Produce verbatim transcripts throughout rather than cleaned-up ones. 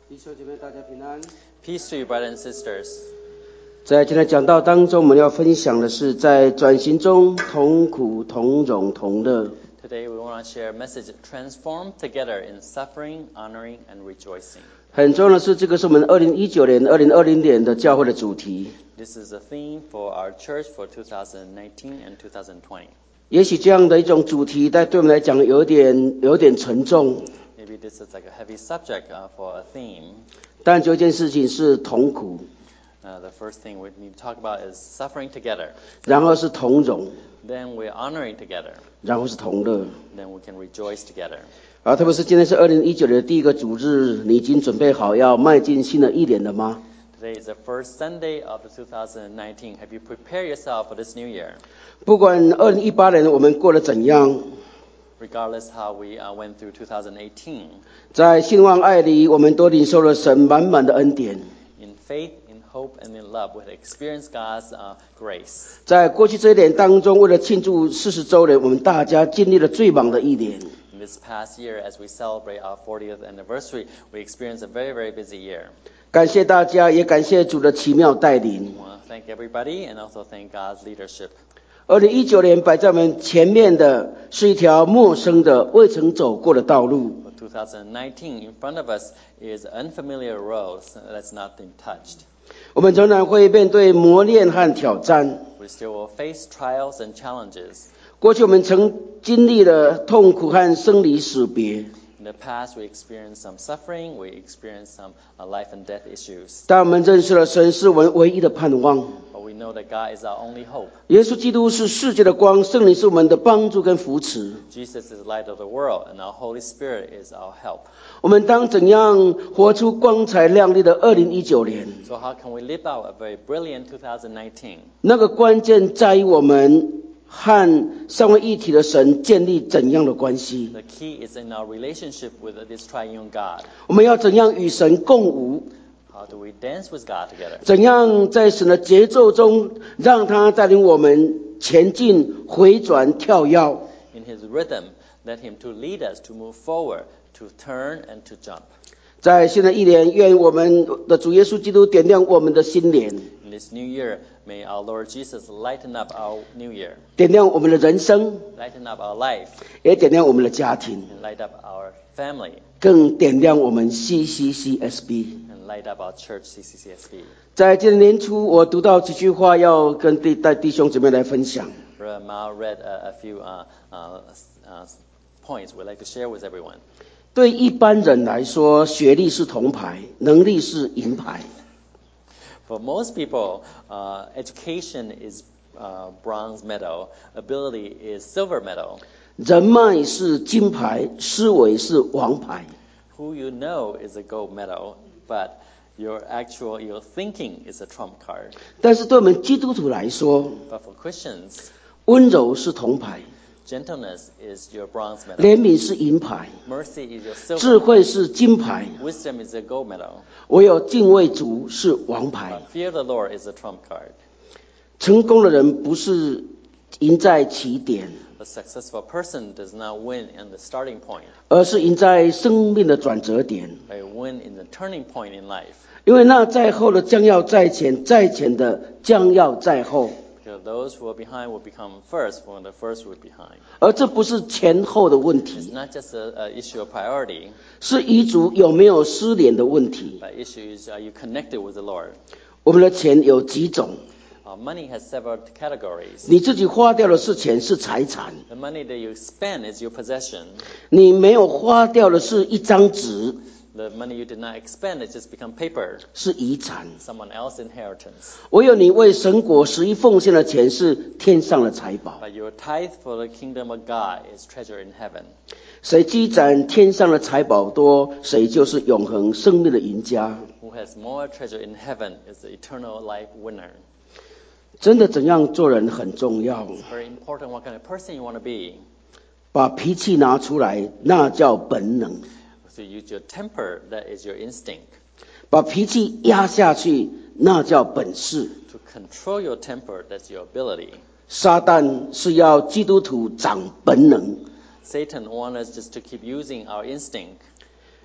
弟兄姐妹，大家平安。 Peace to you, brothers and sisters. 在今天讲道当中，我们要分享的是在转型中同苦同荣同乐。 Today we want to share a message: transform together in suffering, honoring, and rejoicing. 很重要的是，这个是我们二零一九年、二零二零年的教会的主题。 This is a theme for our church for twenty nineteen and twenty twenty. 也许这样的一种主题，但对我们来讲有点有点沉重。 Maybe this is like a heavy subject uh, for a theme. 但有一件事情是同苦， Uh, the first thing we need to talk about is suffering together. 然后是同荣， Then we're honoring together. 然后是同乐。 Then we can rejoice together. 啊，特别是今天是二零一九年的第一个主日，你已经准备好要迈进新的一年了吗？ Today is the first Sunday of the twenty nineteen. Have you prepared yourself for this new year? 不管二零一八年我们过得怎样， Regardless how we uh, went through twenty eighteen, 在信望爱里，我们都领受了神满满的恩典。 in faith, in hope, and in love, we have experienced God's uh, grace. 在过去这一年当中，为了庆祝四十周年，我们大家经历了最忙的一年。 In this past year, as we celebrate our fortieth anniversary, we experienced a very, very busy year. 感谢大家，也感谢主的奇妙带领。 I want to thank everybody and also thank God's leadership. 二零一九年摆在我们前面的是一条陌生的、未曾走过的道路。 For twenty nineteen, in front of us is unfamiliar roads that's not been touched. 我们仍然会面对磨练和挑战。 We still will face trials and challenges. 过去我们曾经历了痛苦和生离死别， In the past, we experienced some suffering, we experienced some uh, life and death issues. 但我们认识了神是我们唯一的盼望。 But we know that God is our only hope. 耶稣基督是世界的光，圣灵是我们的帮助跟扶持。 Jesus is the light of the world, and our Holy Spirit is our help. 我们当怎样活出光彩亮丽的二零一九年？ So how can we live out a very brilliant twenty nineteen? 那个关键在于我们和三位一体的神建立怎样的关系？ The key is in our relationship with this triune God. 我们要怎样与神共舞？ How do we dance with God together? 怎样在神的节奏中，让他带领我们前进、回转、跳跃？ In His rhythm, let Him to lead us to move forward, to turn and to jump. 在新的一年，愿我们的主耶稣基督点亮我们的心莲， In this new year, may our Lord Jesus lighten up our new year, 点亮我们的人生， lighten up our life, 也点亮我们的家庭， and light up our family, 更点亮我们 C C C S B。 and light up our church, C C C S B. 在今年年初，我读到几句话，要跟弟带弟兄姊妹来分享。 Brother Mao read a, a few uh, uh, uh, points we'd like to share with everyone. 对一般人来说，学历是铜牌，能力是银牌。 For most people, uh, education is uh, bronze medal, ability is silver medal. 人脉是金牌，思维是王牌。 Who you know is a gold medal, but your actual your thinking is a trump card. 但是对我们基督徒来说， But for Christians, 温柔是铜牌， gentleness is your bronze medal. 怜悯是银牌， Mercy is your silver 智 medal. 慧是金牌， Wisdom is a gold medal. 唯有敬畏主是王牌。 But fear of the Lord is a trump card. 成功的人不是赢在起点， A successful person does not win in the starting point. 而是赢在生命的转折点。 They win in the turning point in life. 因为那在后的将要在前，在前的将要在后， Because those who are behind will become first, when the first will be behind. 而这不是前后的问 It's 题， not just a, a issue of priority, 是遗嘱有没有失联的问题。 but issue is are you connected with the Lord? 我们的钱有几种？ Uh, money has several categories. 你自己花掉的是钱，是财产； The money that you spend is your possession. 你没有花掉的是一张纸， The money you did not expend, it just become paper, 是遗产。 someone else's inheritance. 唯有你为神国十一奉献的钱是天上的财宝。 But your tithe for the kingdom of God is treasure in heaven. 谁积攒天上的财宝多，谁就是永恒生命的赢家。 Who has more treasure in heaven is the eternal life winner. 真的怎样做人很重要， Very important what kind of person you want to be. 把脾气拿出来，那叫本能； So you use your temper, that is your instinct. 把脾气压下去，那叫本事。 To control your temper, that's your ability. 撒旦是要基督徒长本能， Satan wants us just to keep using our instinct.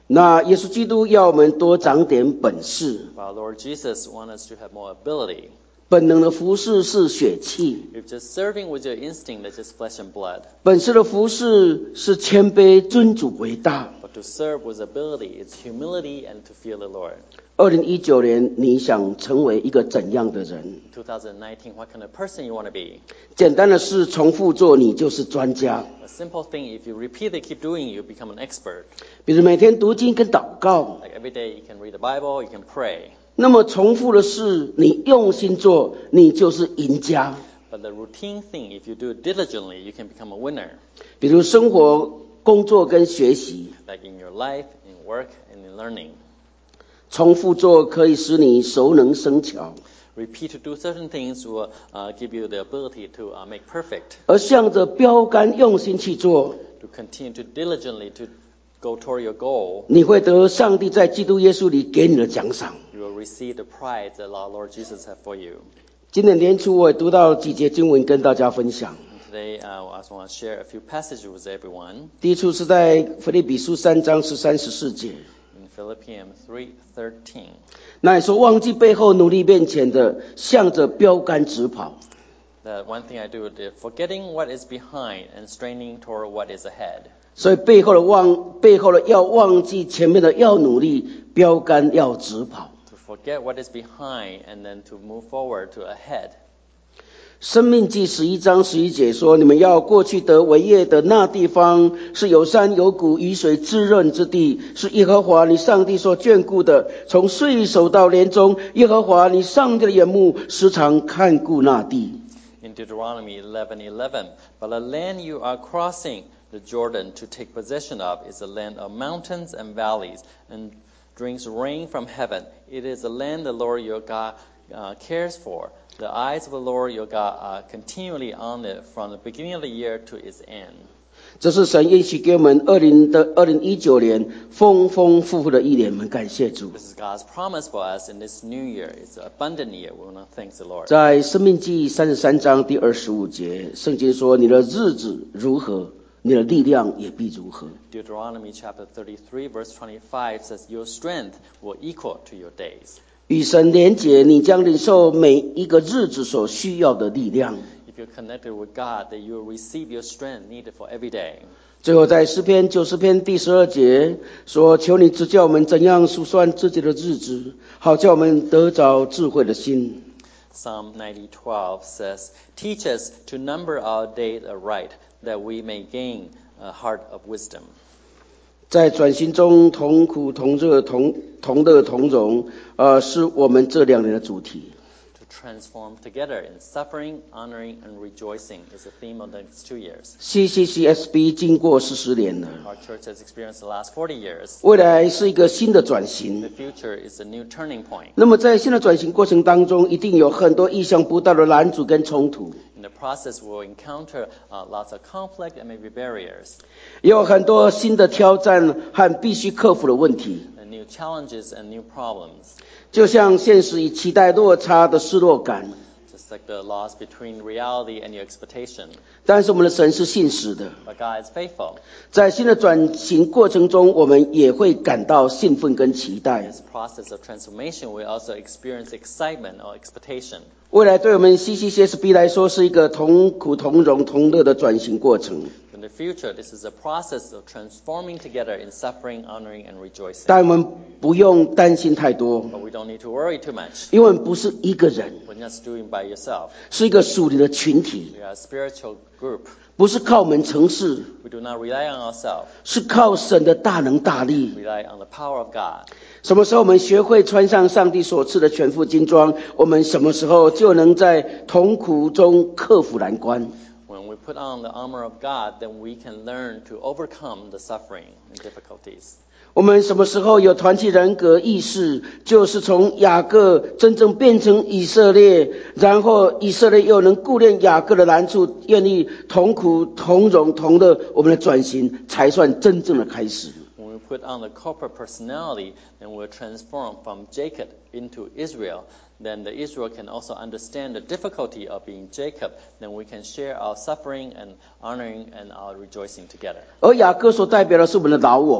那耶稣基督要我们多长点本事， Our Lord Jesus wants us to have more ability. 本能的服事是血气， If just serving with your instinct, that's just flesh and blood. 本事的服事是谦卑尊主为大。 But to serve with ability, it's humility and to fear the Lord. 二零一九年你想成为一个怎样的人？ twenty nineteen, what kind of person you want to be? 简单的事重复做，你就是专家。 A simple thing, if you repeatedly keep doing, you become an expert. 比如每天读经跟祷告， Like every day, you can read the Bible, you can pray. 那么重复的事你用心做，你就是赢家。 But the routine thing, if you do it diligently, you can become a winner. 比如生活、工作跟学习， Like in your life, in work, and in learning. 重复做可以使你熟能生巧， Repeat to do certain things will uh, give you the ability to uh, make perfect. 而向着标杆用心去做， To continue to diligently to go toward your goal, 你会得上帝在基督耶稣里给你的奖赏。 you will receive the prize that our Lord Jesus has for you. 今年年初我也读到几节经文跟大家分享。 And today, uh, I also want to share a few passages with everyone. 第一处是在腓立比书三章十三十四节， In Philippians three thirteen. 那也说忘记背后努力面前的，向着标杆直跑。 That one thing I do is forgetting what is behind and straining toward what is ahead. 所以背后的忘，背后的要忘记，前面的要努力，标杆要直跑。 To forget what is behind and then to move forward to ahead. 生命记十一章十一节说：你们要过去得为业的那地方，是有山有谷，雨水滋润之地，是耶和华你上帝所眷顾的。从岁首到年终，耶和华你上帝的眼目时常看顾那地。 In Deuteronomy eleven eleven, but the land you are crossing the Jordan to take possession of is a land of mountains and valleys, and drinks rain from heaven. It is a land the Lord your God uh, cares for. The eyes of the Lord your God are continually on it from the beginning of the year to its end. 这是神应许给我们二零的二零一九年丰丰富富的一年，我们感谢主。 This is God's promise for us in this new year. It's an abundant year. We want to thank the Lord. 在生命记三十三章第二十五节，圣经说：你的日子如何，你的力量也必如何。 Deuteronomy chapter thirty-three verse twenty-five says, Your strength will equal to your days. 与神连结，你将领受每一个日子所需要的力量。 If you're connected with God, that you will receive your strength needed for every day. 最后在诗篇九十篇第十二节说：求你指教我们怎样数算自己的日子，好叫我们得着智慧的心。 Psalm ninety twelve says, Teach us to number our days aright, that we may gain a heart of wisdom. 在转型中同苦同热同同乐同荣，呃，是我们这两年的主题。 To transform together in suffering, honoring, and rejoicing is the theme of the next two years. C C C S B 经过四十年了， Our church has experienced the last forty years. 未来是一个新的转 The 型。 future is a new turning point. 那么在新的转型过程当中，一定有很多意想不到的拦阻跟冲突， In the process, we'll encounter uh, lots of conflict and maybe barriers, 也有很多新的挑战和必须克服的问题。 and new challenges and new problems. 就像现实与期待落差的失落感， Just like the loss between reality and your expectation. 但是我们的神是信实的， But God is faithful. 在新的转型过程中，我们也会感到兴奋跟期 In 待。 this process of transformation, we also experience excitement or expectation. 未来对我们 C C C S B 来说是一个同苦同荣同乐的转型过程， In the future, this is a process of transforming together in suffering, honoring, and rejoicing. 但我们不用担心太多， But we don't need to worry too much. 因为我们不是一个人， We're not doing by yourself. 是一个属灵的群体， We are a spiritual group. 不是靠我们城市， We do not rely on ourselves. 是靠神的大能大力。 Rely on the power of God. 什么时候我们学会穿上上帝所赐的全副军装，我们什么时候就能在痛苦中克服难关。 When we put on the armor of God, then we can learn to overcome the suffering and difficulties. 我们什么时候有团体人格意识，就是从雅各真正变成以色列，然后以色列又能顾念雅各的难处，愿意同苦同荣同乐，我们的转型才算真正的开始。 When we put on the corporate personality, then we're transformed from Jacob into Israel. Then the Israel can also understand the difficulty of being Jacob. Then we can share our suffering and honoring and our rejoicing together. 而雅各所代表的是我们的老我，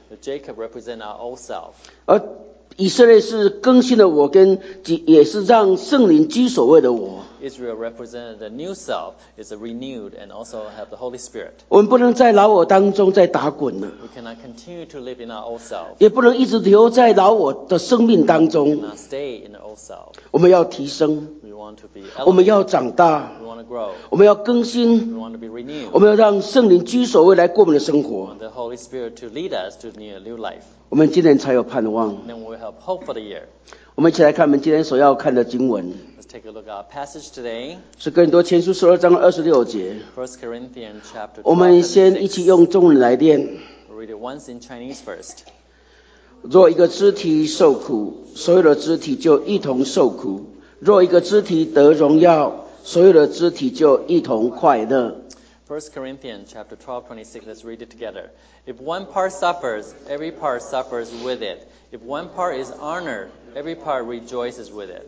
Jacob represents our old self. 而以色列是更新了我，跟也是让圣灵居所位的我。 Israel represented the new self, is renewed and also have the Holy Spirit. 我们不能在老我当中再打滚了， We cannot continue to live in our old self. 也不能一直留在老我的生命当 We 中。 cannot stay in the old self. 我们要提升， We want to be 我们 elevated. 要长大， We want to grow. 我们要更新， We want to be renewed. 我们要让圣灵居所位来过我们的生 We 活， want the Holy Spirit to lead us to a new life. 我们今年才有盼望。 Then we will have hope for the year. 我们一起来看我们今天所要看的经文， Let's take a look at our passage today. 是哥林多前书十二章二十六节。 First Corinthians chapter 我 twelve 们 and 先一 six. 起用中文来念。 We'll read it once in Chinese first. 若一个肢体受苦，所有的肢体就一同受苦；若一个肢体得荣耀，所有的肢体就一同快乐。 First Corinthians chapter twelve, twenty-six. Let's read it together. If one part suffers, every part suffers with it. If one part is honored, every part rejoices with it.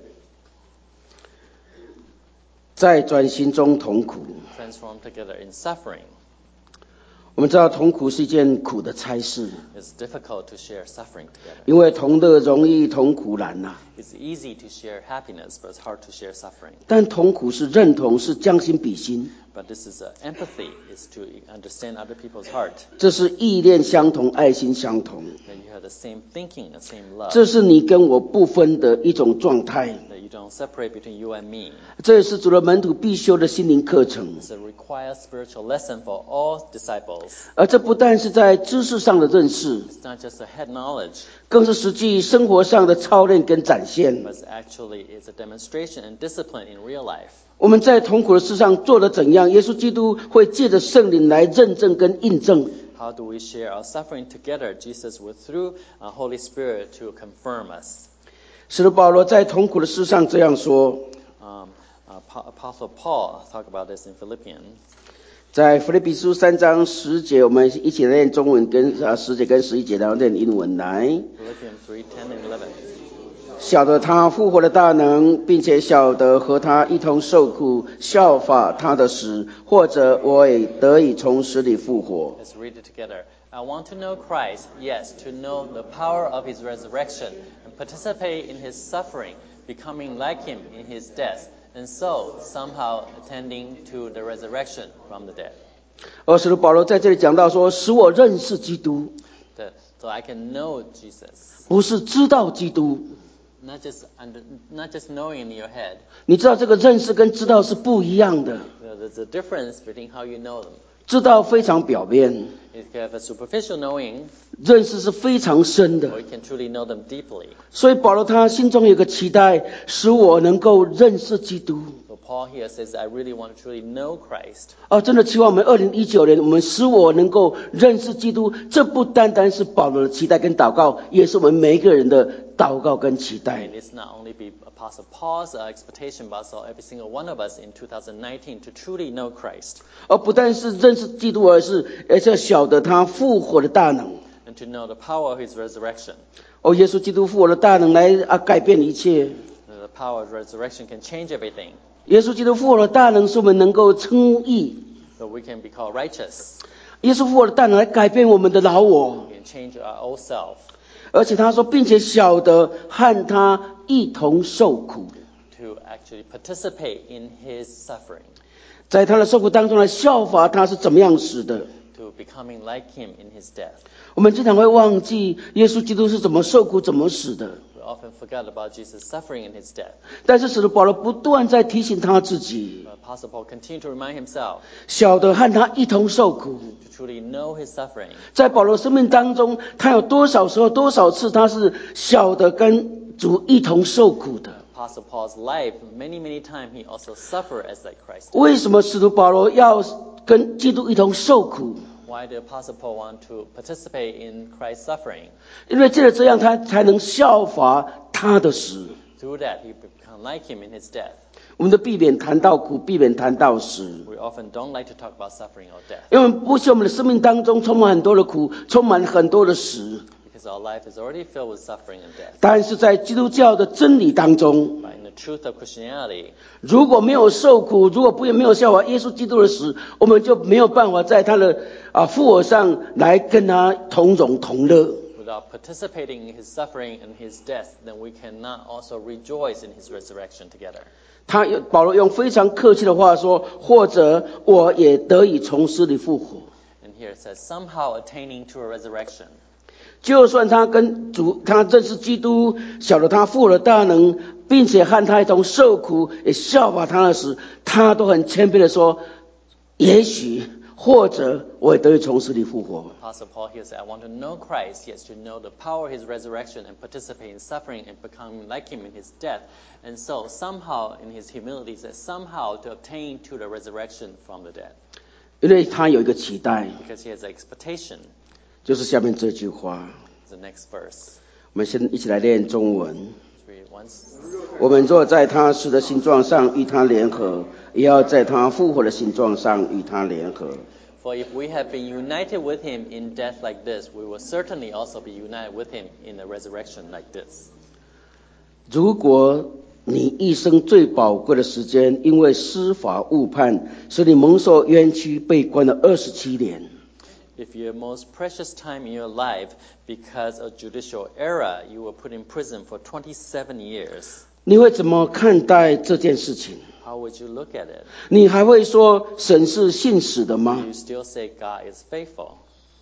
在转型中同苦， Transform together in suffering. 我们知道同苦是一件苦的差事， It's difficult to share suffering together. 因为同乐容易，同苦难呐、 It's easy to share happiness, but it's hard to share suffering. 但同苦是认同，是将心比心， But this is uh, empathy, is to understand other people's heart. 这是意念相同，爱心相同， That you have the same thinking and same love. 这是你跟我不分的一种状态。 That you don't separate between you and me. 这也是主的门徒必修的心灵课程。 It's a required spiritual lesson for all disciples. 而这不但是在知识上的认识， It's not just a head knowledge, 更是实际生活上的操练跟展现。 but it's actually it's a demonstration and discipline in real life. 我们在同苦的事上做得怎样，耶稣基督会借着圣灵来认证跟印证。 How do we share our suffering together? Jesus will through our Holy Spirit to confirm us. 使徒保罗在同苦的事上这样说， Um, uh, Apostle Paul talked about this in Philippians. 在腓立比书三章十节，我们一起来念中文跟啊十节跟十一节，然后念英文来。 Philippians three, ten and eleven. 晓得他复活的大能，并且晓得和他一同受苦，效法他的死，或者我也得以从死里复活。 Let's read it together. I want to know Christ, yes, to know the power of his resurrection and participate in his suffering, becoming like him in his death, and so somehow attending to the resurrection from the dead. 而使徒保罗在这里讲到说，使我认识基督， That, so I can know Jesus. 不是知道基督。 Not just under, not just knowing in your head. 你知道这个认识跟知道是不一样的， You know, there's a difference between how you know them. 知道非常表面， You can have a superficial knowing, 认识是非常深 or 的。 you can truly know them deeply. 所以保罗他心中有个期待，使我能够认识基督。 So Paul here says, I really want to truly know Christ. 哦，真的期望我们二零一九年，我们使我能够认识基督。这不单单是保罗的期待跟祷告，也是我们每一个人的祷告跟期待 And。it's not only be Apostle Paul's uh, expectation, but also every single one of us in two thousand nineteen to truly know Christ. 而不但是认识基督，而是而是要晓得他复活的大能。 And to know the power of his resurrection. 哦，耶稣基督复活的大能来啊改变一切。 The power of resurrection can change everything. 耶稣基督复活的大能，使我们能够称义。 So we can be called righteous. 耶稣复活的大能来改变我们的老我， We can change our old self. 而且他说，并且晓得和他一同受苦， To actually participate in his suffering. 在他的受苦当中来效法他是怎么样死的。 To becoming like him in his death. 我们经常会忘记耶稣基督是怎么受苦、怎么死的。 We often forget about Jesus' suffering in his death. 但是使徒保罗不断在提醒他自己， But Apostle Paul continued to remind himself 晓得和他一同受苦。 to truly know his suffering. 在保罗生命当中，他有多少时候、多少次他是晓得跟主一同受苦的？ Apostle Paul's life, many, many times he also suffered as like Christ. 为什么使徒保罗要跟基督一同受苦？ Why did Apostle Paul want to participate in Christ's suffering? 因为借着这样，他才能效法他的死。 Through that, he become like him in his death. 我们的避免谈到苦，避免谈到死， We often don't like to talk about suffering or death 因为我们不希望我们的生命当中充满很多的苦，充满很多的死。 Because our life is already filled with suffering and death. 但是在基督教的真理当中， But in the truth of Christianity, 如果没有受苦，如果不没有效法耶稣基督的死，我们就没有办法在他的啊复活上来跟他同荣同乐。 without participating in his suffering and his death, then we cannot also rejoice in his resurrection together. 他保罗用非常客气的话说，或者我也得以从死里复活。 And here it says, somehow attaining to a resurrection. 就算他跟主，他认识基督，晓得他复活的大能，并且和他一同受苦，也效法他的死，他都很谦卑的说，也许或者我也得以从死里复活。 Apostle Paul here said, I want to know Christ, yes, to know the power of his resurrection and participate in suffering and become like him in his death. And so somehow in his humility, he says, somehow to obtain to the resurrection from the dead. 因为他有一个期待， Because he has an expectation. 就是下面这句话。 The next verse. 我们先一起来练中文。 Let's read it once. 我们若在他死的形状上与他联合，也要在他复活的形状上与他联合。 For if we have been united with him in death like this, we will certainly also be united with him in a resurrection like this. 如果你一生最宝贵的时间，因为司法误判，使你蒙受冤屈，被关了二十七年。 If your most precious time in your life, because of judicial error, you were put in prison for twenty-seven years. 你会怎么看待这件事情？ How would you look at it? 你还会说神是信实的 Do 吗？ you still say God is faithful?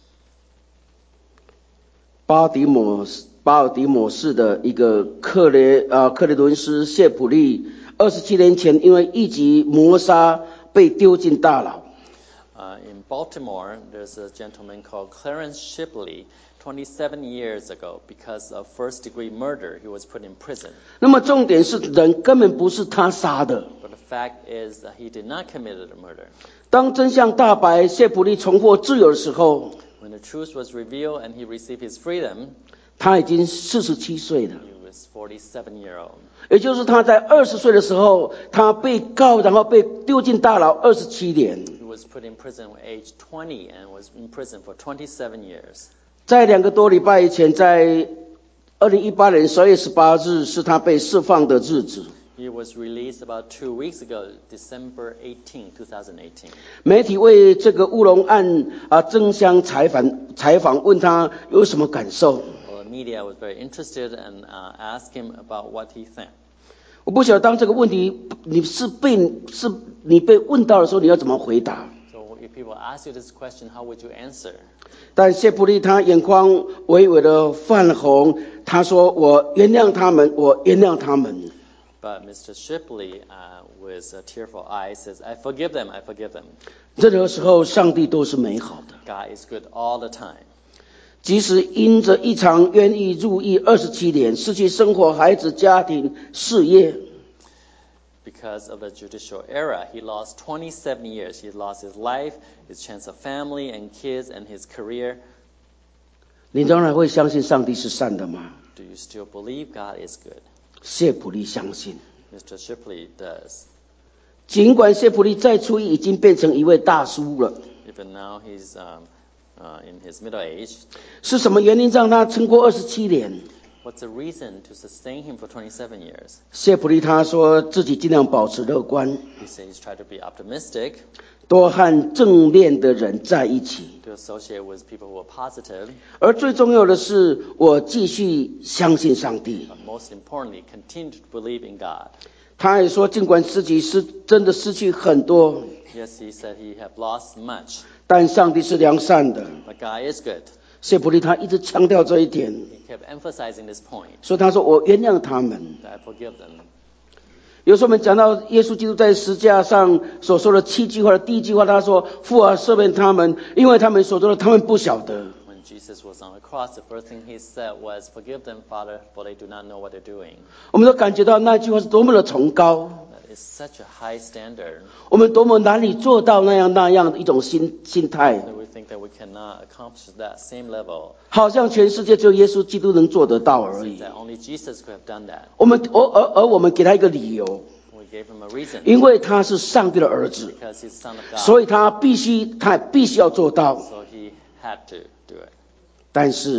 巴迪摩巴尔迪摩市的一个克雷啊克雷伦斯谢普利，二十七年前因为一级谋杀被丢进大牢。 Uh, in Baltimore, there's a gentleman called Clarence Shipley. twenty-seven years ago, because of first-degree murder, he was put in prison. 那么重点是人根本不是他杀的。 But the fact is that he did not commit a murder. 当真相大白，谢普利重获自由的时候， When the truth was revealed and he received his freedom, 他已经四十七岁了。 he was forty-seven year old. 也就是他在二十岁的时候，他被告，然后被丢进大牢二十七年。 He was put in prison at age twenty and was in prison for twenty-seven years. 在两个多礼拜以前，在二零一八年十二月十八日是他被释放的日子。 He was released about two weeks ago, December eighteenth, twenty eighteen. 媒体为这个乌龙案啊争相采访，采访问他有什么感受。 Well, the media was very interested and uh, asked him about what he think. 我不晓得当这个问题你是被是你被问到的时候，你要怎么回答？ So if people ask you this question, how would you answer? 但谢普利他眼眶微微的泛红，他说：“我原谅他们，我原谅他们。” But Mister Shipley, uh, with uh, tearful eyes, says, I forgive them, I forgive them. 任何时候，上帝都是美好的。 God is good all the time. 即使因着一场冤狱入狱二十七年，失去生活、孩子、家庭、事业， Because of the judicial error, he lost twenty-seven years. He lost his life, his chance of family and kids, and his career. 你仍然会相信上帝是善的吗？ Do you still believe God is good? 谢普利相信。 Mister Shipley does. 尽管谢普利再出狱，已经变成一位大叔了， Even now he's um, uh, in his middle age. 是什么原因让他撑过二十七年？ What's the reason to sustain him for twenty-seven years? 谢普利他说自己尽量保持乐观， He says he's tried to be optimistic, 多和正面的人在一起。 to associate with people who are positive, 而最重要的是，我继续相信上帝。 but most importantly, continue to believe in God. 他也说，尽管自己是真的失去很多， Yes, he said he had lost much, 但上帝是良善的。 but God is good. 谢普利他一直强调这一点， He kept emphasizing this point, 所以他说我原谅他们。 that I forgive them. 有时候我们讲到耶稣基督在十字架上所说的七句话的第一句话，他说：“父啊，赦免他们，因为他们所做的，他们不晓得。” When Jesus was on the cross, the first thing he said was, Forgive them, Father, for they do not know what they're doing. 我们都感觉到那句话是多么的崇高， That is such a high standard 我们多么难以做到那样那样的一种心心态， that we think that we cannot accomplish that same level. 好像全世界只有耶稣基督能做得到而已。 That only Jesus could have done that. 我们而而而我们给他一个理由， We gave him a reason, 因为他是上帝的儿子， because he's son of God. 所以他必须他必须要做到。 So he had to do it. 但是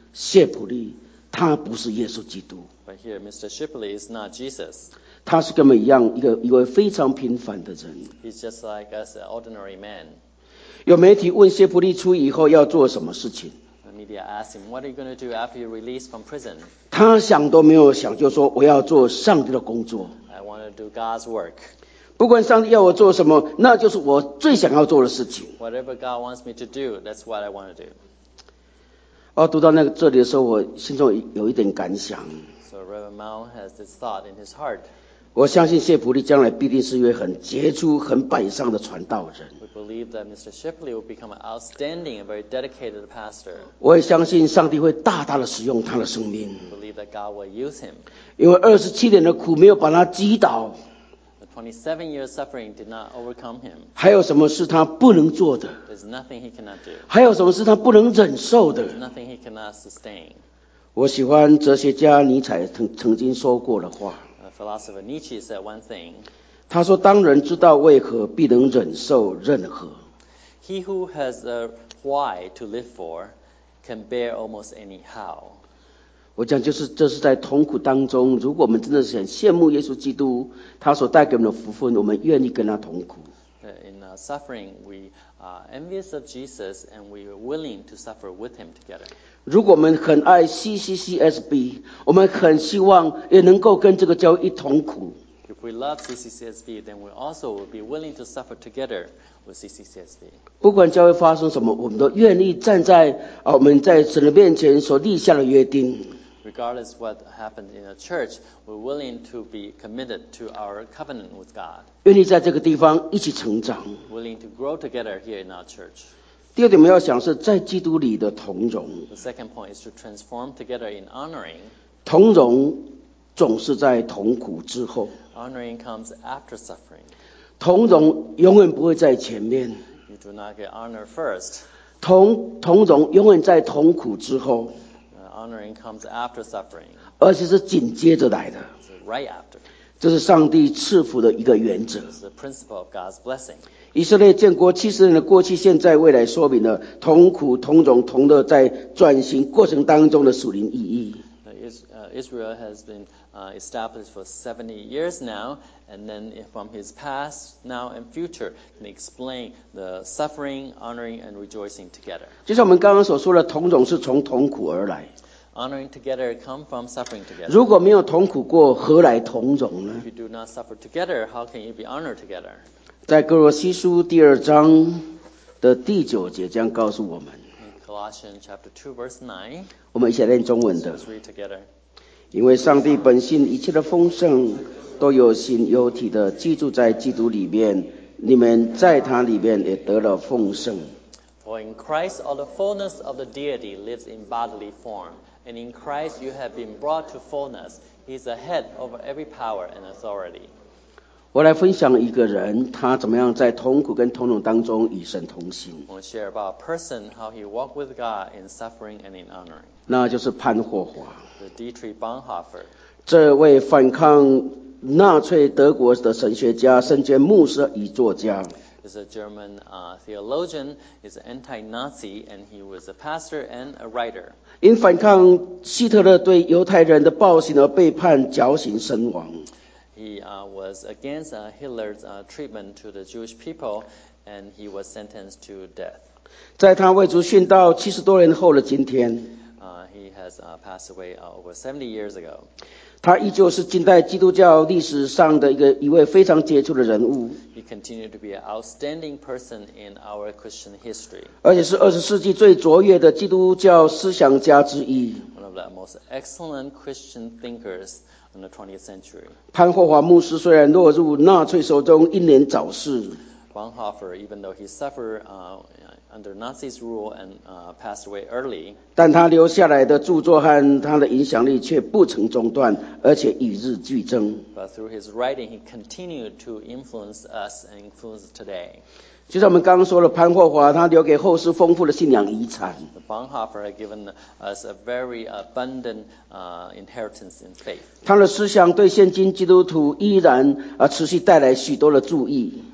谢普利他不是耶稣基督， But here, Mister Shipley is not Jesus. 他是跟我们一样一个一位非常平凡的人。 He's just like us, an ordinary man. 有媒体问谢普利出狱以后要做什么事情， The media asked him, what are you going to do after you're released from prison? 他想都没有想就说我要做上帝的工作， I want to do God's work. 不管上帝要我做什么，那就是我最想要做的事情。 Whatever God wants me to do, that's what I want to do. 哦，读到那个这里的时候，我心中有一点感想。 So Reverend Mao has this thought in his heart. 我相信谢普利将来必定是一位很杰出、很摆上的传道人。 We believe that Mister Shipley will become an outstanding and very dedicated pastor. 我也相信上帝会大大的使用他的生命， We believe that God will use him. 因为二十七年的苦没有把他击倒。 The twenty-seven years suffering did not overcome him. 还有什么是他不能做的？ There's nothing he cannot do. 还有什么是他不能忍受的？ There's nothing he cannot sustain. 我喜欢哲学家尼采曾曾经说过的话。 Uh, philosopher Nietzsche said one thing. 他说：“当人知道为何，必能忍受任何。” He who has a why to live for can bear almost any how. 我讲就是这是在痛苦当中，如果我们真的是很羡慕耶稣基督，他所带给我们的福分，我们愿意跟他同苦。 In uh, suffering, we are envious of Jesus and we are willing to suffer with him together. 如果我们很爱 C C C S B， 我们很希望也能够跟这个教会一同苦。 If we love C C C S B, then we also will be willing to suffer together with C C C S B. 不管教会发生什么，我们都愿意站在啊我们在神的面前所立下的约定。 Regardless what happened in a church, we're willing to be committed to our covenant with God. 愿意在这个地方一起成长。 Willing to grow together here in our church. 第二点我们要想是在基督里的同荣。 The second point is to transform together in honoring. 同荣总是在同苦之后， Honoring comes after suffering. 同荣永远不会在前面， You do not get honor first. 同同荣永远在同苦之后， Uh, honoring comes after suffering. 而且是紧接着来的。 It's right after. 这是上帝赐福的一个原则。 It's the principle of God's blessing. 以色列建国七十年的过去、现在、未来，说明了同苦、同荣、同乐在转型过程当中的属灵意义。 Uh, Israel has been uh, established for seventy years now, and then from his past, now, and future can explain the suffering, honoring, and rejoicing together. 就像我们刚刚所说的，同荣是从同苦而来。 Honoring together come from suffering together. 如果没有同苦过，何来同荣呢？ If you do not suffer together, how can you be honored together? 在哥罗西书第二章的第九节将告诉我们， In Colossians chapter two, verse nine, 我们一起来念中文的。 let's read together. 因为上帝本性一切的丰盛都有形有体的居住在基督里面，你们在他里面也得了丰盛。 For in Christ all the fullness of the deity lives in bodily form, and in Christ you have been brought to fullness. He is the head over every power and authority. 我来分享一个人，他怎么样在痛苦跟同荣当中与神同行， I want to share about a person, how he walked with God in suffering and in honoring. 那就是潘霍华。 The Dietrich Bonhoeffer. 这位反抗纳粹德国的神学家、圣经牧师与作家。 is a German uh, theologian, is anti-Nazi, and he was a pastor and a writer. 因反抗希特勒对犹太人的暴行而被判绞刑身亡。 He uh, was against uh, Hitler's uh, treatment to the Jewish people, and he was sentenced to death. 在他为主殉道七十多年后的今天， Uh, he has uh, passed away uh, over seventy years ago. 他依旧是近代基督教历史上的一个一位非常杰出的人物， He continued to be an outstanding person in our Christian history, 而且是二十世纪最卓越的基督教思想家之一。 one of the most excellent Christian thinkers in the twentieth century. 潘霍华牧师虽然落入纳粹手中，英年早逝， Bonhoeffer, even though he suffered uh, under Nazis' rule and uh, passed away early, 但他留下来的著作和他的影响力却不曾中断，而且与日俱增。 but through his writing, he continued to influence us and influence today. 就像我们刚刚说了，潘霍华他留给后世丰富的信仰遗产。 The Bonhoeffer had given us a very abundant uh, inheritance in faith. 他的思想对现今基督徒依然啊持续带来许多的注意。 His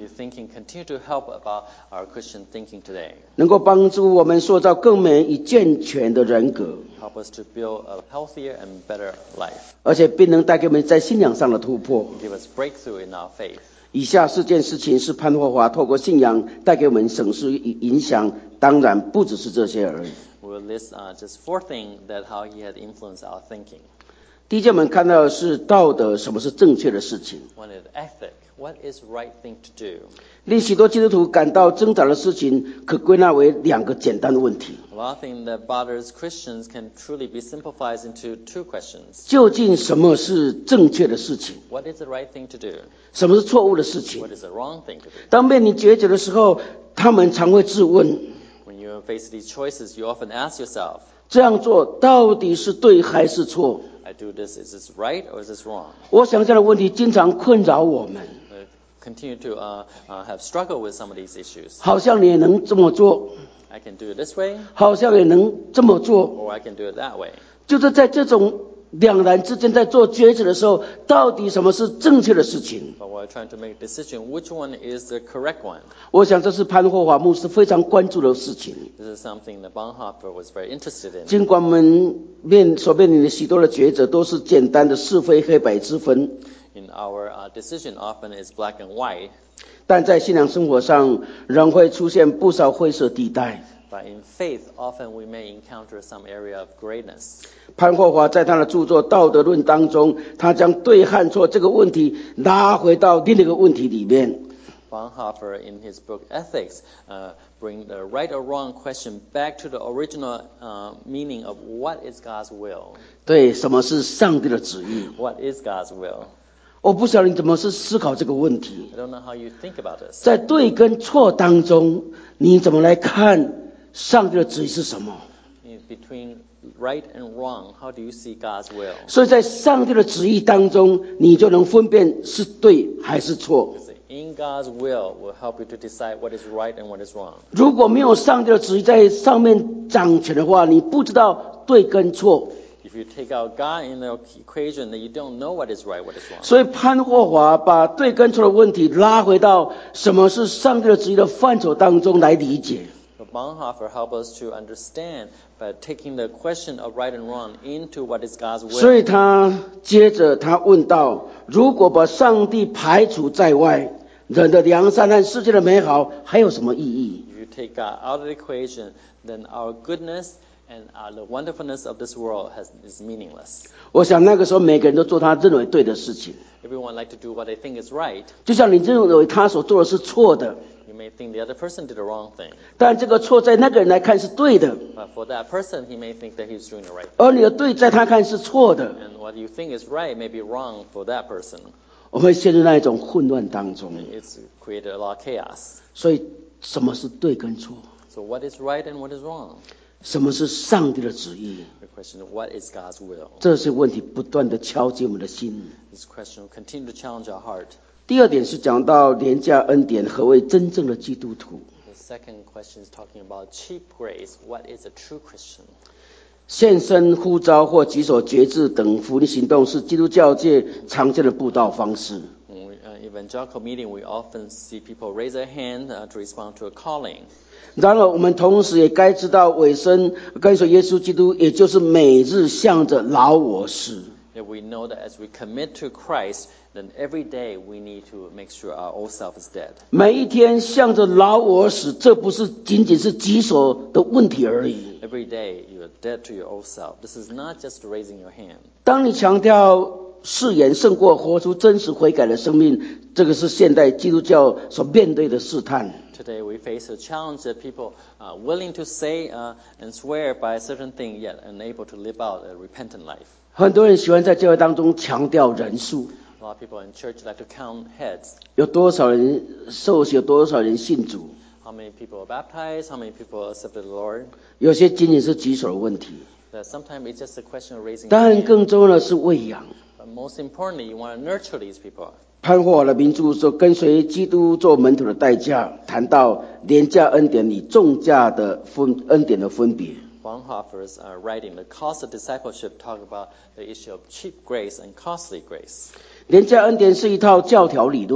Your thinking continue to help about our Christian thinking today. 能够帮助我们塑造更美与健全的人格， Help us to build a healthier and better life. 而且并能带给我们在信仰上的突破。 Give us breakthrough in our faith. 以下四件事情是潘霍华透过信仰带给我们省视与影响，当然不只是这些而已。 We'll list uh, just four things that how he had influenced our thinking. 第一件我们看到的是道德，什么是正确的事情。 One is ethic. What is right thing to do? 令许多基督徒感到挣扎的事情，可归纳为两个简单的问题： A lot of things that bothers Christians can truly be simplified into two questions. 究竟什么是正确的事情？ What is the right thing to do? 什么是错误的事情？ What is the wrong thing to do? 当面临抉择的时候，他们常会自问： When you face these choices, you often ask yourself, 这样做到底是对还是错？ I do this, is this right or is this wrong? 我想这样的问题经常困扰我们。 I continue to uh, uh, have struggled with some of these issues. 好像你也能这么做， I can do it this way 好像也能这么做， or I can do it that way. 就是在这种两难之间，在做抉择的时候，到底什么是正确的事情？ But we're trying to make a decision, which one is the correct one? 我想这是潘霍华牧师非常关注的事情。 This is something that Bonhoeffer was very interested in. 尽管我们面所面临的许多的抉择都是简单的是非黑白之分， In our uh, decision, often is black and white, 但在信仰生活上仍会出现不少灰色地带。 but in faith, often we may encounter some area of grayness. 潘霍华在他的著作《道德论》当中，他将对和错这个问题拉回到另一个问题里面。 Bonhoeffer, in his book Ethics, uh, bring the right or wrong question back to the original uh, meaning of what is God's will. 对，什么是上帝的旨意？ What is God's will? 我不晓得你怎么是思考这个问题。 I don't know how you think about this. 在对跟错当中，你怎么来看上帝的旨意是什么？ In between right and wrong, how do you see God's will? 所以在上帝的旨意当中，你就能分辨是对还是错。 In God's will will help you to decide what is right and what is wrong. 如果没有上帝的旨意在上面掌权的话，你不知道对跟错。 If you take out God in the equation, then you don't know what is right, what is wrong. 所以潘霍华把对跟错的问题拉回到什么是上帝的旨意的范畴当中来理解。 But Bonhoeffer helped us to understand by taking the question of right and wrong into what is God's 所以 will. 他接着他问到：如果把上帝排除在外，人的良善和世界的美好还有什么意义？ If you take God out of the equation, then our goodness and uh, the wonderfulness of this world has, is meaningless. 我想那个时候每个人都做他认为对的事情， Everyone like to do what they think is right. 就像你认为他所做的是错的， You may think the other person did the wrong thing. 但这个错在那个人来看是对的， But for that person, he may think that he's doing the right thing. 而你的对在他看是错的， And what you think is right may be wrong for that person. 我们会陷入那一种混乱当中。 It's created a lot of chaos. 所以什么是对跟错？ So what is right and what is wrong? 什么是上帝的旨意？ The question of what is God's will? 这些问题不断的敲击我们的心。 This question will continue to challenge our heart. 第二点是讲到廉价恩典，何为真正的基督徒？ The second question is talking about cheap grace. What is a true Christian? 献身呼召或举手决志等福音行动是基督教界常见的布道方式。 In uh, evangelical meeting, we often see people raise their hand uh, to respond to a calling. 然而，我们同时也该知道，委身跟随耶稣基督，也就是每日向着老我死。 That we know that as we commit to Christ, then every day we need to make sure our old self is dead. 每一天向着老我死，这不是仅仅是举手的问题而已。 Every day you are dead to your old self. This is not just raising your hand. 当你强调誓言胜过活出真实悔改的生命，这个是现代基督教所面对的试探。 Today we face a challenge that people are willing to say uh, and swear by a certain thing, yet unable to live out a repentant life. 很多人喜欢在教会当中强调人数， A lot of people in church like to count heads. 有多少人受洗，有多少人信主。 How many people are baptized? How many people accepted the Lord? 有些仅仅是举手的问题， That sometimes it's just a question of raising your 当然 hand. 更重要的是喂养。 But most importantly, you want to nurture these people. 潘霍华的名著说，跟随基督做门徒的代价，谈到廉价恩典与重价的分恩典的分别。 Bonhoeffer's uh, writing, The Cost of Discipleship, talk about the issue of cheap grace and costly grace. 廉价恩典是一套教条理论，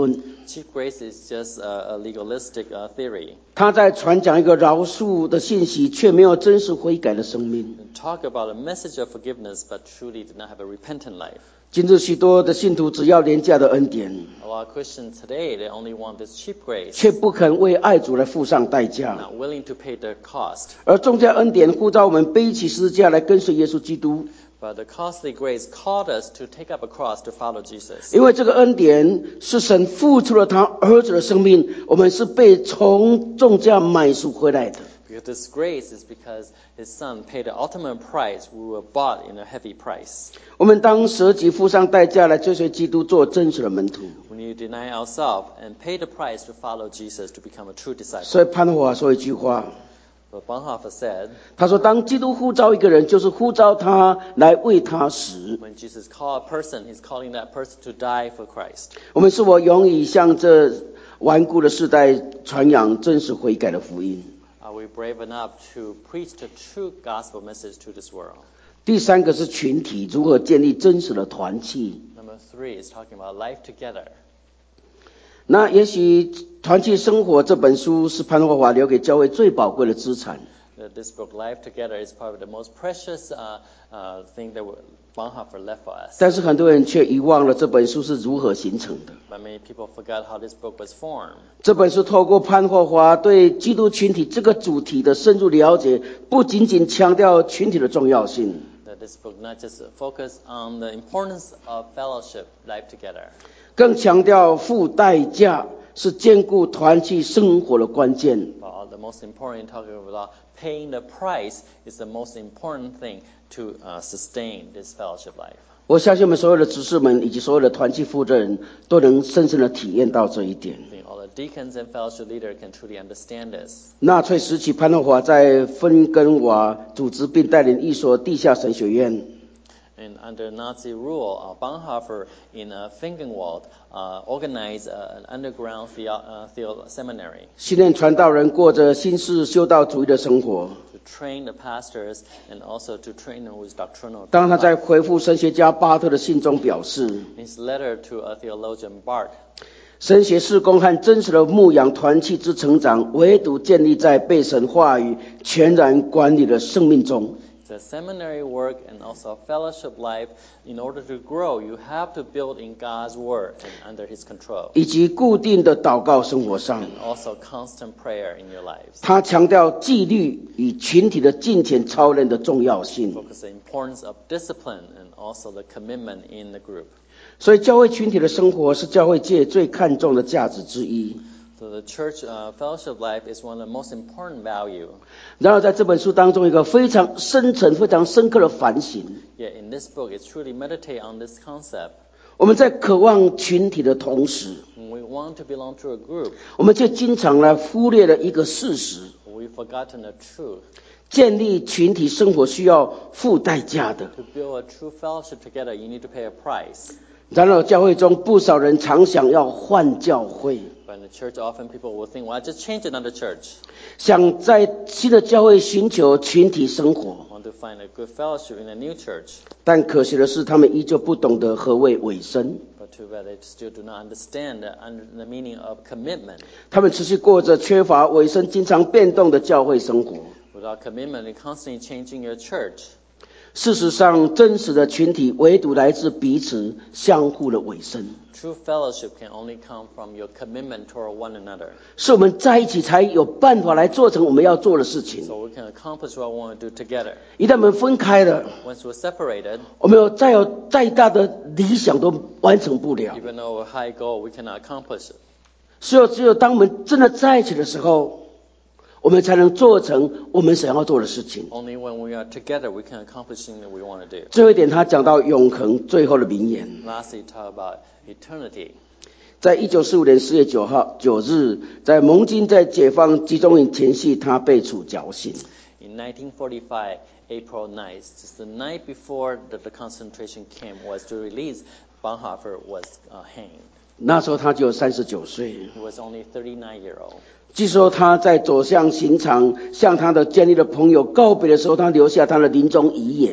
cheap grace is just a, a legalistic uh, theory. 他在传讲一个饶恕的信息，却没有真实悔改的生命。 Talk about a message of forgiveness, but truly did not have a repentant life. 今日许多的信徒只要廉价的恩典， A lot of Christians today, they only want this cheap grace, 却不肯为爱主来付上代价。 not willing to pay the cost. 而重价恩典呼召我们背起十字架来跟随耶稣基督， But the costly grace called us to take up a cross to follow Jesus. 因为这个恩典是神付出了他儿子的生命，我们是被从重价买赎回来的。 Because this grace is because his son paid the ultimate price. We were bought in a heavy price. 我们当舍己付上代价来追随基督，做真实的门徒。 We need to deny ourselves and pay the price to follow Jesus to become a true disciple. 所以潘华说一句话， But Bonhoeffer said, 他说：“当基督呼召一个人，就是呼召他来为他死。 when Jesus called a person, he's calling that person to die for Christ. 我们是否勇于向这顽固的世代传扬真实悔改的福音？” Are we brave enough to preach the true gospel message to this world? 第三个是群体，如何建立真实的团契。 Number three is talking about life together. 那也许《团契生活》这本书是潘霍华留给教会最宝贵的资产。 That This book, Life Together, is probably the most precious uh, uh, thing that Bonhoeffer left for us. 但是很多人却遗忘了这本书是如何形成的。 But many people forgot how this book was formed. 这本书透过潘霍华对基督群体这个主题的深入了解，不仅仅强调群体的重要性， That this book not just focus on the importance of fellowship, life together, 更强调付代价是兼顾团契生活的关键。 but the most important, talking about paying the price, is the most important thing to uh, sustain this fellowship life. 我相信我们所有的执事们以及所有的团契负责人都能深深的体验到这一点。 I think all the deacons and fellowship leaders can truly understand this. 纳粹时期，潘霍华在芬根瓦组织并带领一所地下神学院。 And under Nazi rule, uh, Bonhoeffer in uh, Finkenwald uh, organized uh, an underground theo- uh, theo- seminary 训练传道人过着新式修道主义的生活。 to train the pastors and also to train them with doctrinal. 当他在回复神学家巴特的信中表示， In his letter to a theologian Barth, 神学事工和真实的牧养团契之成长，唯独建立在被神话语全然管理的生命中。 the seminary work and also fellowship life, in order to grow, you have to build in God's word and under his control. 以及固定的祷告生活上， And also constant prayer in your lives. 他强调纪律与群体的敬虔操练的重要性。 Focus the importance of discipline and also the commitment in the group. 所以，教会群体的生活是教会界最看重的价值之一。 So the church uh, fellowship life is one of the most important value. 然而，在这本书当中，一个非常深沉、非常深刻的反省。 Yet in this book, it's truly meditate on this concept. 我们在渴望群体的同时， When we want to belong to a group, 我们却经常来忽略了一个事实： we've forgotten the truth. 建立群体生活需要付代价的。 To build a true fellowship together, you need to pay a price. 然而，教会中不少人常想要换教会， But in the church, often people will think, well, I just change another church. 想在新的教会寻求群体生活。 Want to find a good fellowship in a new church. 但可惜的是，他们依旧不懂得何谓委身。 But too bad they still do not understand the, under, the meaning of commitment. 他们持续过着缺乏委身、经常变动的教会生活。 Without commitment, you're constantly changing your church. 事实上，真实的群体唯独来自彼此相互的委身， True fellowship can only come from your commitment toward one another. 是我们在一起才有办法来做成我们要做的事情。 So we can accomplish what we want to do together. 一旦我们分开了， Once we're separated, 我们有再有再大的理想都完成不了。 even though a high goal, we cannot accomplish it. 所以，只有当我们真的在一起的时候，我们才能做成我们想要做的事情。 Only when we are together, we can accomplish things that we want to do. 最后一点，他讲到永恒最后的名言。 Lastly, talk about eternity. 在一九四五年四月九号九日，在盟军在解放集中营前夕，他被处绞刑。 In nineteen forty-five, April ninth, just the night before the, the concentration camp was to release, Bonhoeffer was uh, hanged. 那时候他只有三十九岁。 He was only thirty-nine years old. 据说他在走向刑场，向他的监狱的朋友告别的时候，他留下他的临终遗言。 When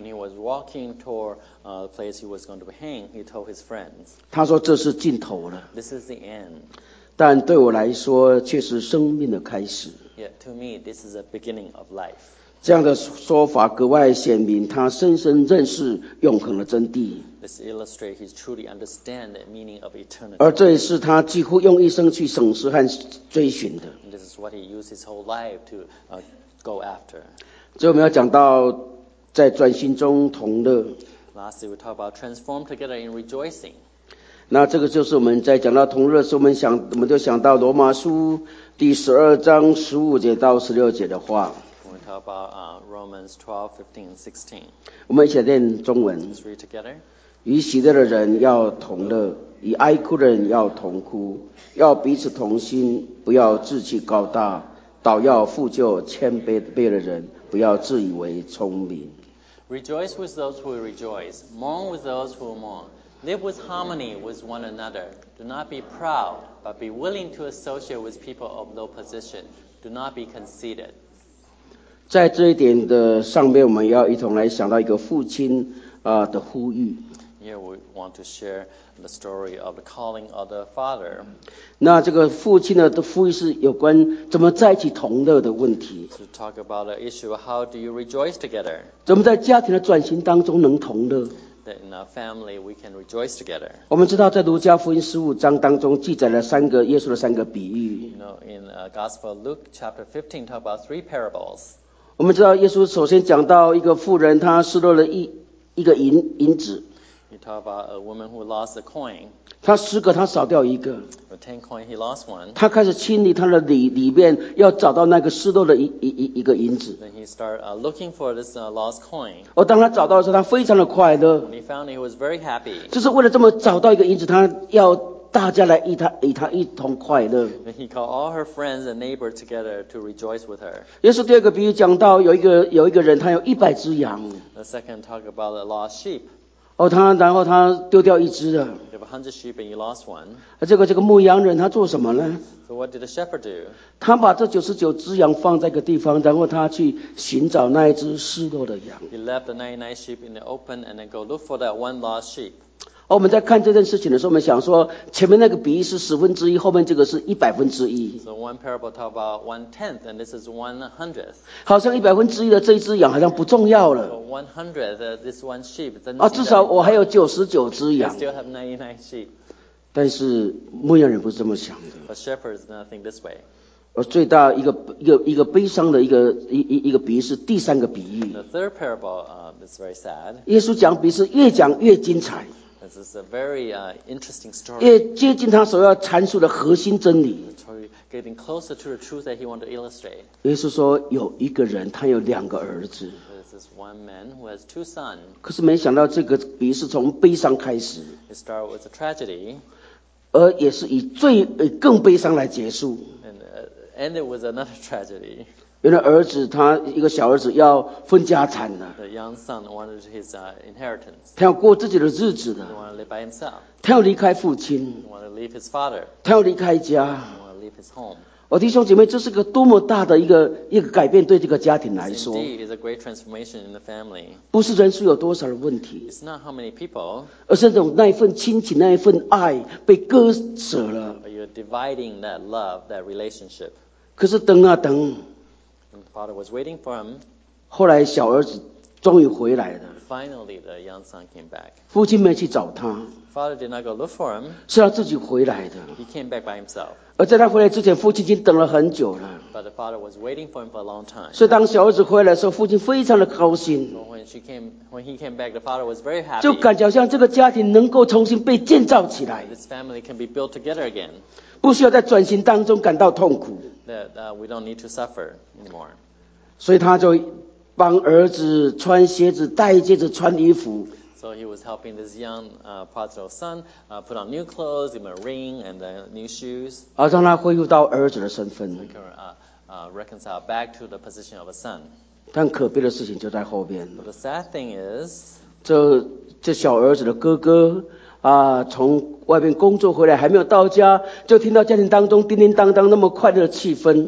when he was walking toward uh, the place he was going to hang, he told his friends, 他说这是尽头了， "This is the end." 但对我来说却是生命的开始。 Yet to me, this is the beginning of life. 这样的说法格外显明他深深认识永恒的真谛， This illustrates he truly understands the meaning of eternity. 而这也是他几乎用一生去审视和追寻的。 And this is what he used his whole life to uh, go after. 最后我们要讲到在转型中同乐， Lastly, we talk about transform together in rejoicing. 那这个就是我们在讲到同乐的时候，我们想我们就想到罗马书第十二章十五节到十六节的话。 When we talk about uh, Romans twelve, fifteen, and sixteen, 我们一起来念中文。 let's read together. 与喜乐的人要同乐，与哀哭的人要同哭，要彼此同心，不要志气高大，倒要复就谦卑卑的人，不要自以为聪明。 Rejoice with those who rejoice. Mourn with those who mourn. Live with harmony with one another. Do not be proud, but be willing to associate with people of low position. Do not be conceited. 在这一点的上面，我们要一同来想到一个父亲啊、呃、的呼吁。 Here we want to share the story of the calling of the father. 那这个父亲呢的呼吁是有关怎么在一起同乐的问题， To talk about the issue of how do you rejoice together. 怎么在家庭的转型当中能同乐。 That in our family we can rejoice together. 我们知道在路加福音十五章当中记载了三个耶稣的三个比喻。 You know, in uh, Gospel of Luke chapter fifteen, talk about three parables. 我们知道耶稣首先讲到一个妇人，她失落了一一个银银子， You talk about a woman who lost a coin. 她十个她少掉一个， For ten coin, he lost one. 她开始清理她的里里面，要找到那个失落的一一一一个银子。 Then he started uh, looking for this uh, lost coin. 而当她找到的时候，她非常的快乐， When he found it, he was very happy. 就是为了这么找到一个银子，她要大家来与她与她一同快乐。 Then he called all her friends and neighbors together to rejoice with her. 耶稣第二个比喻讲到有一个有一个人，他有一百只羊， The second talk about the lost sheep. 哦，他然后他丢掉一只了。 You have a hundred sheep and you lost one. 而这个这个牧羊人他做什么呢？ So what did the shepherd do? 他把这九十九只羊放在一个地方，然后他去寻找那一只失落的羊。 He left the ninety-nine sheep in the open and then go look for that one lost sheep. 而我们在看这件事情的时候，我们想说，前面那个比喻是十分之一，后面这个是一百分之一， So one parable talk about one tenth and this is one hundredth. 好像一百分之一的这一只羊好像不重要 So 了 one hundredth, uh, this one sheep. Doesn't 啊， seem 至 that 少我还有 important. 九十九只 I 羊。 still have ninety-nine sheep. 但是牧羊人不是这么想的， But shepherds do not think this way. 而最大一个一个一个悲伤的一个一一一个比喻是第三个比喻。 The third parable uh, is very sad. 耶稣讲比喻是越讲越精彩， This is a very uh, interesting story. 越接近他所要阐述的核心真理。 It's really getting closer to the truth that he wanted to illustrate. 耶稣说有一个人他有两个儿子， There's this one man who has two sons. 可是没想到这个比喻是从悲伤开始， It started with a tragedy 而也是以最呃更悲伤来结束。 and uh, ended with another tragedy. 原来儿子他一个小儿子要分家产了， The young son wanted his uh, inheritance. 他要过自己的日子 He 了， wanted to live by himself. 他要离开父亲， He wanted to leave his father. 他要离开家。 He wanted to leave his home. 我弟兄姐妹，这是个多么大的一个一个改变，对这个家庭来 This 说， indeed is a great transformation in the family. 不是人数有多少的问题， It's not how many people, 而是那种那一份亲情、那一份爱被割舍了。 but you're dividing that love, that relationship. 可是等啊等， And the father was waiting for him. 后来小儿子终于回来了， Finally, the young son came back. 父亲没去找他， Father did not go look for him. 是他自己回来的。 He came back by himself. 而在他回来之前，父亲已经等了很久了。 But the father was waiting for him for a long time. 所以当小儿子回来的时候，父亲非常的高兴， So when she came, when he came back, the father was very happy. 就感觉好像这个家庭能够重新被建造起来， This family can be built together again. 不需要在转型当中感到痛苦。 That uh, we don't need to suffer anymore. 所以他就帮儿子穿鞋子、戴戒指、穿衣服。 So he was helping this young uh, prodigal son uh, put on new clothes, give him a ring and uh, new shoes. 而让他恢复到儿子的身份。 He can uh, uh, reconcile back to the position of a son. 但可悲的事情就在后边。 But the sad thing is, 这这小儿子的哥哥啊，从外面工作回来，还没有到家，就听到家庭当中叮叮当当那么快乐的气氛。 the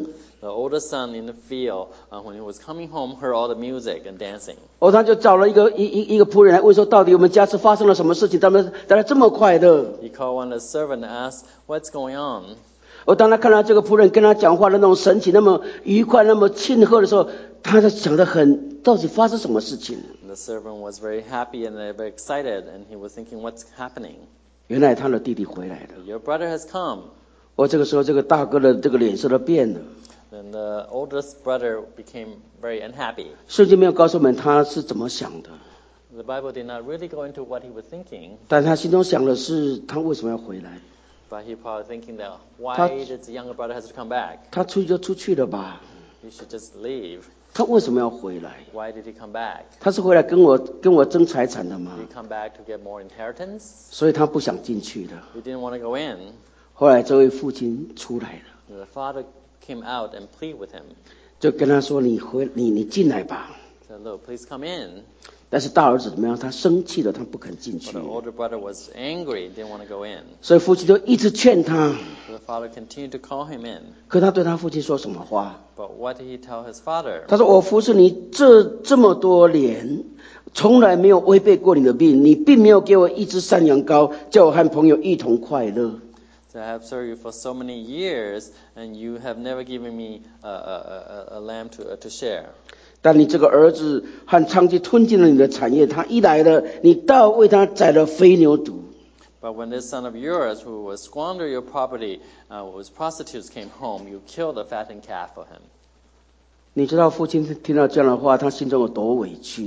The older son in the field, uh, when he was coming home, heard all the music and dancing. 哦，他就找了一个一一一个仆人来问说，到底我们家是发生了什么事情？他们大家这么快乐。 He called one of the servants and asked, "What's going on?" 哦，当他看到这个仆人跟他讲话的那种神情，那么愉快，那么庆贺的时候，他就想得很，到底发生什么事情？ And the servant was very happy and very excited, and he was thinking, "What's happening?" 原来他的弟弟回来了。 Your brother has come. 哦，这个时候这个大哥的这个脸色都变了。 Then the oldest brother became very unhappy. 圣经没有告诉我们他是怎么想的， The Bible did not really go into what he was thinking, 但他心中想的是他为什么要回来？ but he probably thinking that why 他- did the younger brother has to come back? 他出去就出去了吧？ He should just leave. 他为什么要回来？ Why did he come back? 他是回来跟我跟我争财产的吗？ Did he come back to get more inheritance? 所以他不想进去的。 He didn't want to go in. 后来这位父亲出来了， The father came out and pleaded with him. 就跟他说：“你回你你进来吧。” Said, "Look, please come in." 但是大儿子怎么样？他生气了，他不肯进 But 去 the。older brother was angry, didn't want to go in. 所以父亲就一直劝他。 So the father continued to call him in. 可他对他父亲说什么话？ But what did he tell his father? 他说：“我服侍你这这么多年，从来没有违背过你的命，你并没有给我一只山羊羔，叫我和朋友一同快乐。” So I have served you for so many years, and you have never given me a, a, a, a lamb to, uh, to share. 但你这个儿子和娼妓吞进了你的产业，他一来了，你倒为他宰了肥牛犊。 But when this son of yours, who was squander your property, uh, was prostitutes, came home, you killed a fattened calf for him. 你知道父亲听到这样的话，他心中有多委屈？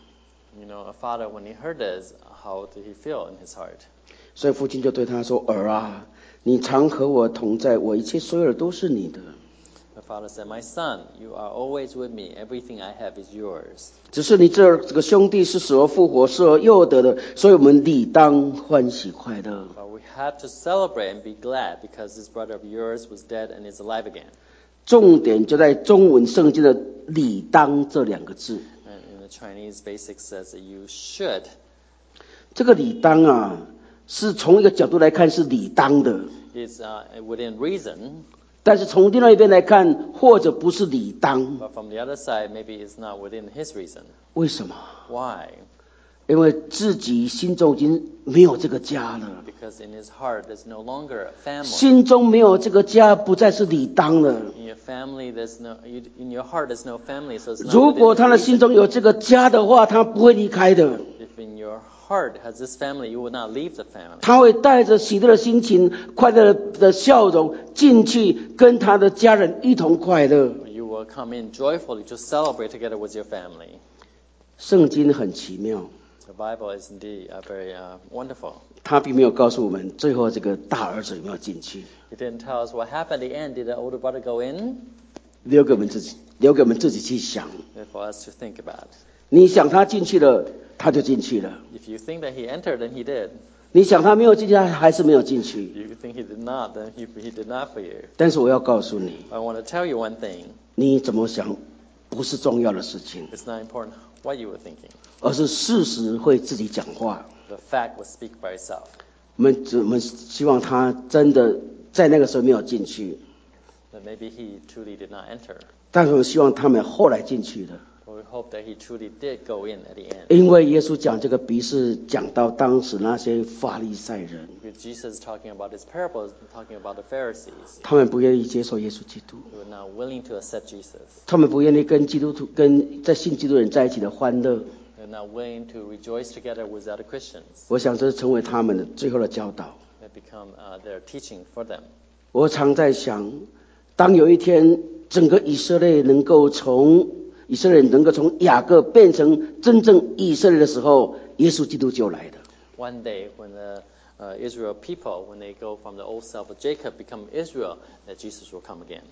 You know, a father, when he heard this, how did he feel in his heart? 所以父亲就对他说：“儿啊，你常和我同在，我一切所有的都是你的。 The father said, "My son, you are always with me. Everything I have is yours. 只是你这这个兄弟是死而复活，失而又得的，所以我们理当欢喜快乐。” But we have to celebrate and be glad because this brother of yours was dead and is alive again." 重点就在中文圣经的“理当”这两个字。 And in the Chinese basic says that you should. 这个“理当”啊，是从一个角度来看是理当的， It's uh, within reason, 但是从另外一边来看，或者不是理当。 but from the other side, maybe it's not within his reason. 为什么？ Why? 因为自己心中已经没有这个家了， Because in his heart, there's no longer a family. 心中没有这个家，不再是理当了。 In your family, there's no. You, in your heart, there's no family, so it's not 如果 within 他的 his 心 reason. 中有这个家的话，他不会离开的。 If in your heart has this family, you will not leave the family. 他会带着喜乐的心情、快乐的笑容进去，跟他的家人一同快乐。 You will come in joyfully to celebrate together with your family. 圣经很奇妙， The Bible is indeed uh, very uh, wonderful. 他并没有告诉我们最后这个大儿子有没有进去， He didn't tell us what happened at the end. Did the older brother go in? 留给我们自己，留给我们自己去想。 For us to think about. 你想他进去了，他就进去了； If you think that he entered, then he did. 你想他没有进去，他还是没有进去。 If you think he did not, then he, he did not for you. 但是我要告诉你， I want to tell you one thing. 你怎么想不是重要的事情， It's not important what you were thinking. 而是事实会自己讲话。 The fact will speak by itself. 我们只我们希望他真的在那个时候没有进去， That maybe he truly did not enter. 但是我希望他们后来进去的。 But we hope that he truly did go in at the end. 因为耶稣讲这个比是讲到当时那些法利赛人， Because Jesus is talking about his parables, talking about the Pharisees. 他们不愿意接受耶稣基督， Who were not willing to accept Jesus. 他们不愿意跟基督徒跟在信基督的人在一起的欢乐。 They're not willing to rejoice together with other Christians. 我想这是成为他们的最后的教导。 That become uh, their teaching for them. 我常在想，当有一天整个以色列能够从以色列能够从雅各变成真正以色列的时候，耶稣基督就来了。 One day when the uh, Israel people, when they go from the old self of Jacob, become Israel, that Jesus will come again.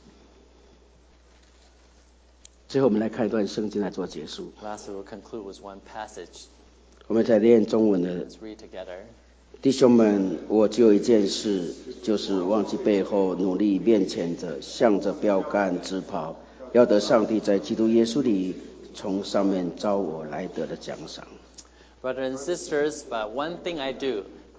最后我们来看一段圣经来做结束。 Lastly, we'll conclude with one passage. 我们在练中文的 Let's read together. 弟兄们，我只有一件事，就是忘记背后，努力面前着，向着标杆直跑，要得上帝在基督耶稣里从上面招我来得的奖赏。 Brothers and sisters, but one thing I do,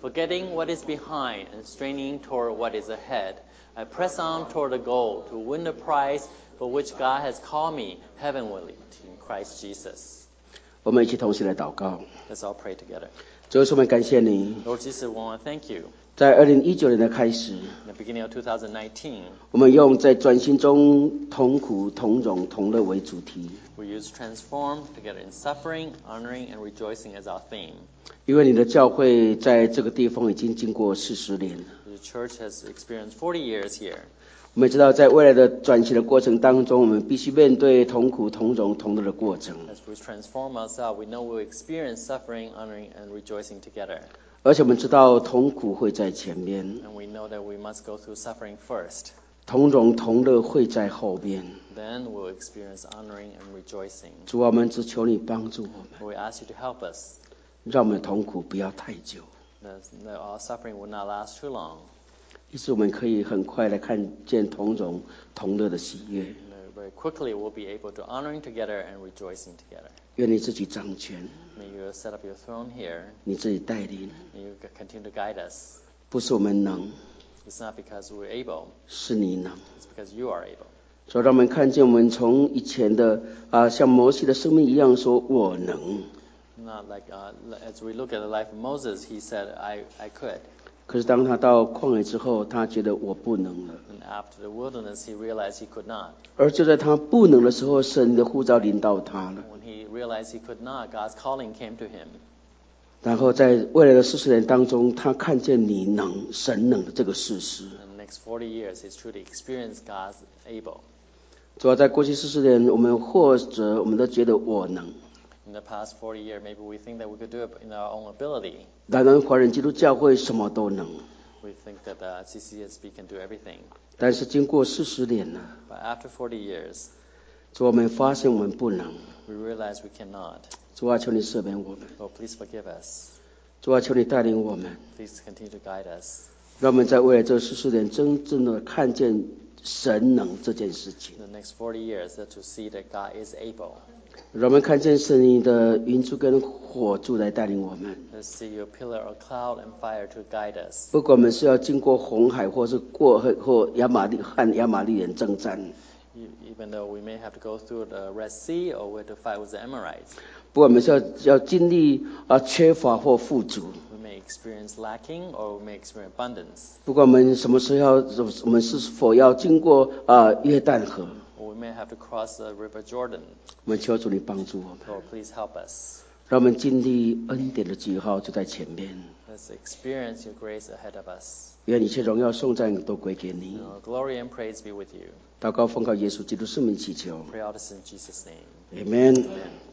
Forgetting what is behind and straining toward what is ahead, I press on toward the goal to win the prize for which God has called me heavenward in Christ Jesus. 我们一起同心来祷告。 Let's all pray together. 主耶稣，我们感谢你， Lord Jesus, we want to thank you. 在二零一九年的开始， In the beginning of twenty nineteen, 我们用在转型中同苦同荣同乐为主题， we use transform together in suffering, honoring, and rejoicing as our theme. 因为你的教会在这个地方已经经过四十年了。 The church has experienced forty years here. 我们知道，在未来的转型的过程当中，我们必须面对同苦同荣同乐的过程。 As we transform ourselves, we know we'll experience suffering, honoring, and rejoicing together. 而且我们知道同苦会在前面， And we know that we must go through suffering first. 同荣同乐会在后边。 Then we'll experience honoring and rejoicing. 主啊，我们只求你帮助我们， We ask you to help us. 让我们的同苦不要太久， That that our suffering will not last too long. 以使我们可以很快的看见同荣同乐的喜悦。 And very quickly we'll be able to honoring together and rejoicing together. 愿你自己掌权， May you set up your throne here. 你自己带领， May you continue to guide us. 不是我们能， It's not because we're able. 是你能。 It's because you are able. 所以让我们看见我们从以前的啊，像摩西的生命一样，说我能。 Not like uh, as we look at the life of Moses, he said, I, I could. 可是当他到旷野之后，他觉得我不能了。 And after the wilderness, he realized he could not. 而就在他不能的时候，神的呼召临到他了。 When he realized he could not, God's calling came to him. 然后在未来的四十年当中，他看见你能，神能的这个事实。 In the next forty years, he's truly experienced God's able. 主要在过去四十年，我们或者我们都觉得我能。 In the past forty years, maybe we think that we could do it in our own ability. 当然，华人基督教会什么都能。 We think that uh, C C S B can do everything. 但是经过四十年了， But after forty years, 主，我们发现我们不能。 we realize we cannot. 主啊，求你赦免我们。 Lord, please forgive us. 主啊，求你带领我们， Please continue to guide us. 让我们在未来这四十年真正的看见神能这件事情。 In the next forty years, that to see that God is able. 让我们看见神你的云柱跟火柱来带领我们。 Let's see your pillar of cloud and fire to guide us. 不管我们是要经过红海，或是过或亚玛利和亚玛利人征战， E- Even though we may have to go through the Red Sea or we have to fight with the Amorites. 不管我们是要要经历啊缺乏或富足， We may experience lacking or we may experience abundance. 不管我们什么时候要，我们是否要经过啊约旦河， Or we may have to cross the River Jordan. 我们求主你帮助我们， Lord, please help us. 让我们经历恩典的记号就在前面。 Let's experience your grace ahead of us. 愿一切荣耀颂赞都归给你。 Your glory and praise be with you. 祷告奉靠耶稣基督圣名祈求 Pray all this in Jesus' name. ，Amen。 Amen.